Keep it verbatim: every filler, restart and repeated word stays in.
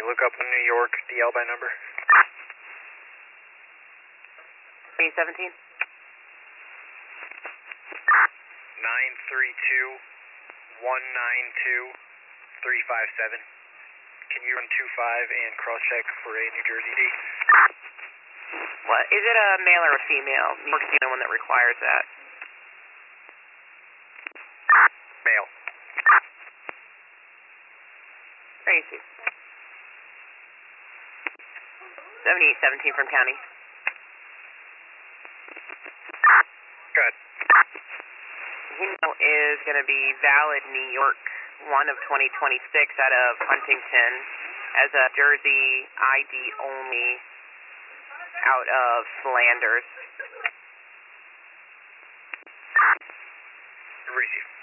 look up New York D L by number. twenty seventeen. nine three two, one nine two, three five seven. Can you run two five and cross-check for a New Jersey D? What? Is it a male or a female? New York's the only one that requires that. Male. Tracy. seventy-eight seventeen from county. Good. Email is going to be valid New York one of twenty twenty-six out of Huntington as a Jersey I D only out of Flanders. Receive.